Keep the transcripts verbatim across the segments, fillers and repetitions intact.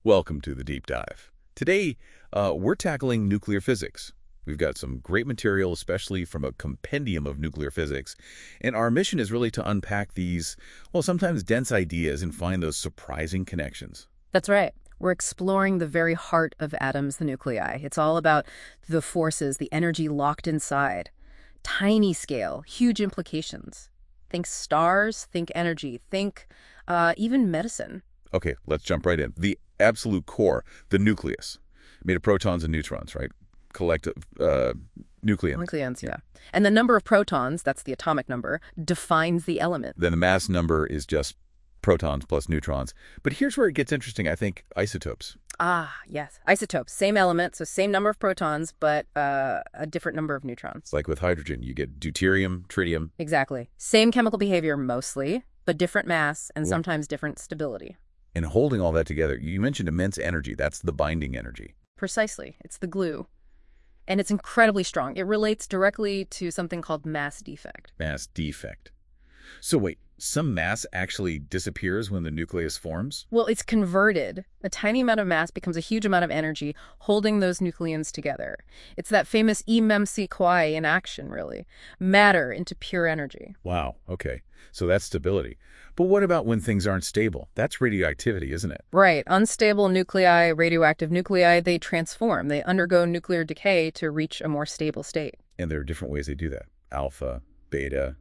Welcome to the Deep Dive. Today, uh, we're tackling nuclear physics. We've got some great material, especially from a compendium of nuclear physics, and our mission is really to unpack these, well, sometimes dense ideas and find those surprising connections. That's right. We're exploring the very heart of atoms, the nuclei. It's all about the forces, the energy locked inside. Tiny scale, huge implications. Think stars, think energy, think uh, even medicine. Okay, let's jump right in. The absolute core, the nucleus, made of protons and neutrons, right? Collective uh, nucleon. Nucleons, yeah. And the number of protons, that's the atomic number, defines the element. Then the mass number is just protons plus neutrons. But here's where it gets interesting, I think, isotopes. Ah, yes. Isotopes, same element, so same number of protons, but uh, a different number of neutrons. Like with hydrogen, you get deuterium, tritium. Exactly. Same chemical behavior mostly, but different mass and Wow. sometimes different stability. And holding all that together, you mentioned immense energy. That's the binding energy. Precisely. It's the glue. And it's incredibly strong. It relates directly to something called mass defect. Mass defect. So wait, some mass actually disappears when the nucleus forms? Well, it's converted. A tiny amount of mass becomes a huge amount of energy holding those nucleons together. It's that famous E M E M C Quai in action, really. Matter into pure energy. Wow, okay. So that's stability. But what about when things aren't stable? That's radioactivity, isn't it? Right. Unstable nuclei, radioactive nuclei, they transform. They undergo nuclear decay to reach a more stable state. And there are different ways they do that. Alpha, beta.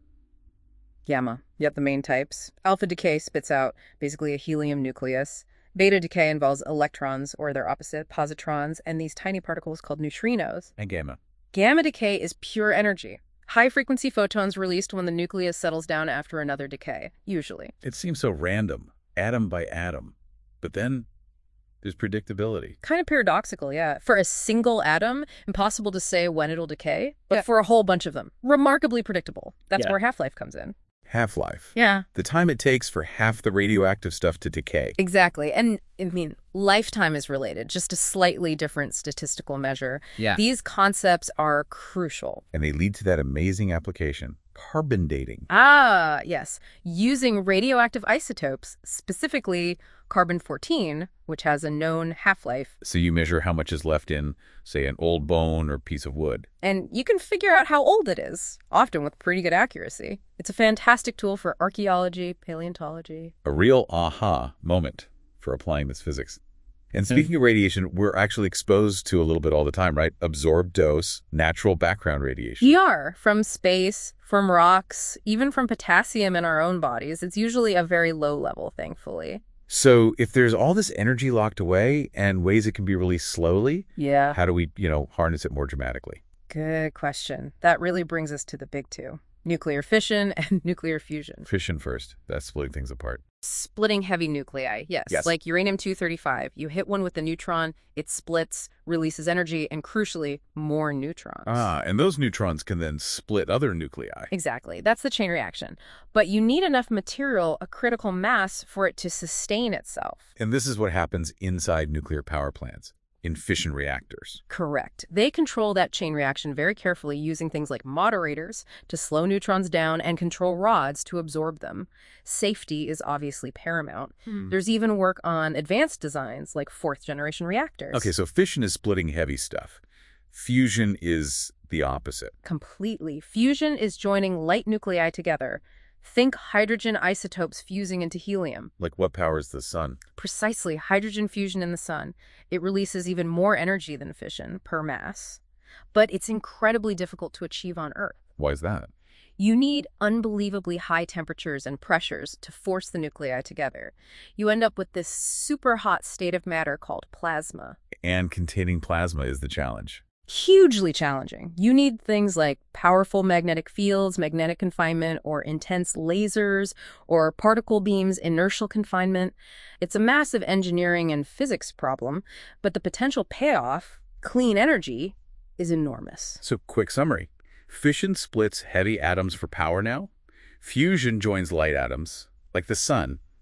Gamma. Yep, the main types. Alpha decay spits out basically a helium nucleus. Beta decay involves electrons, or their opposite, positrons, and these tiny particles called neutrinos. And gamma. Gamma decay is pure energy. High-frequency photons released when the nucleus settles down after another decay, usually. It seems so random, atom by atom. But then there's predictability. Kind of paradoxical, yeah. For a single atom, impossible to say when it'll decay, but Yeah. for a whole bunch of them, remarkably predictable. That's Yeah. where half-life comes in. Half-life. Yeah. The time it takes for half the radioactive stuff to decay. Exactly. And, I mean, lifetime is related, just a slightly different statistical measure. Yeah. These concepts are crucial. And they lead to that amazing application, carbon dating. Ah, yes. Using radioactive isotopes, specifically carbon fourteen, which has a known half-life, So you measure how much is left in, say, an old bone or piece of wood. and you can figure out how old it is, often with pretty good accuracy. It's a fantastic tool for archaeology, paleontology. A real aha moment for applying this physics. And speaking of radiation, we're actually exposed to a little bit all the time, right? Absorbed dose, natural background radiation. E R, from space, from rocks, even from potassium in our own bodies. It's usually a very low level, thankfully. So if there's all this energy locked away and ways it can be released slowly, Yeah. how do we, you know, harness it more dramatically? Good question. That really brings us to the big two. Nuclear fission and nuclear fusion. Fission first. That's splitting things apart. Splitting heavy nuclei, yes. Yes. Like uranium two thirty-five. You hit one with the neutron, it splits, releases energy, and crucially, more neutrons. Ah, and those neutrons can then split other nuclei. Exactly. That's the chain reaction. But you need enough material, a critical mass, for it to sustain itself. And this is what happens inside nuclear power plants, in fission reactors. Correct. They control that chain reaction very carefully using things like moderators to slow neutrons down and control rods to absorb them. Safety is obviously paramount. There's even work on advanced designs like fourth-generation reactors. Okay, so fission is splitting heavy stuff. Fusion is the opposite. Completely. Fusion is joining light nuclei together. Think hydrogen isotopes fusing into helium. Like what powers the sun? Precisely, hydrogen fusion in the sun. It releases even more energy than fission per mass. But it's incredibly difficult to achieve on Earth. Why is that? You need unbelievably high temperatures and pressures to force the nuclei together. You end up with this super hot state of matter called plasma. And containing plasma is the challenge. Hugely challenging. You need things like powerful magnetic fields, magnetic confinement, or intense lasers, or particle beams, inertial confinement. It's a massive engineering and physics problem, but the potential payoff, clean energy, is enormous. So quick summary. Fission splits heavy atoms for power now. Fusion joins light atoms, like the sun,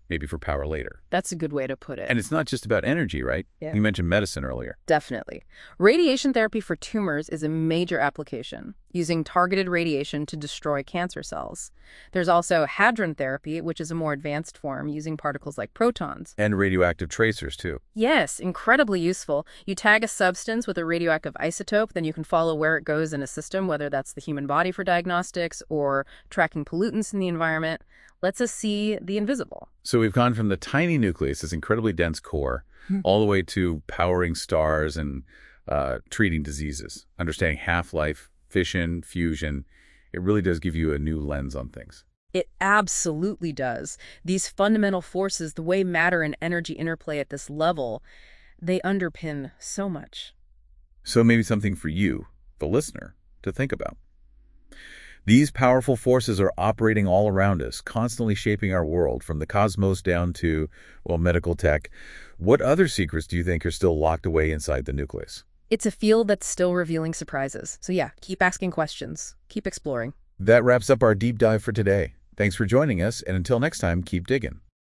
maybe for power later. That's a good way to put it. And it's not just about energy, right? Yeah. You mentioned medicine earlier. Definitely. Radiation therapy for tumors is a major application, using targeted radiation to destroy cancer cells. There's also hadron therapy, which is a more advanced form using particles like protons. And radioactive tracers, too. Yes, incredibly useful. You tag a substance with a radioactive isotope, then you can follow where it goes in a system, whether that's the human body for diagnostics or tracking pollutants in the environment. Lets us see the invisible. So we've gone from the tiny nucleus, this incredibly dense core, hmm. all the way to powering stars and uh, treating diseases, understanding half-life, fission, fusion. It really does give you a new lens on things. It absolutely does. These fundamental forces, the way matter and energy interplay at this level, they underpin so much. So maybe something for you, the listener, to think about. These powerful forces are operating all around us, constantly shaping our world, from the cosmos down to, well, medical tech. What other secrets do you think are still locked away inside the nucleus? It's a field that's still revealing surprises. So yeah, keep asking questions. Keep exploring. That wraps up our deep dive for today. Thanks for joining us, and until next time, keep digging.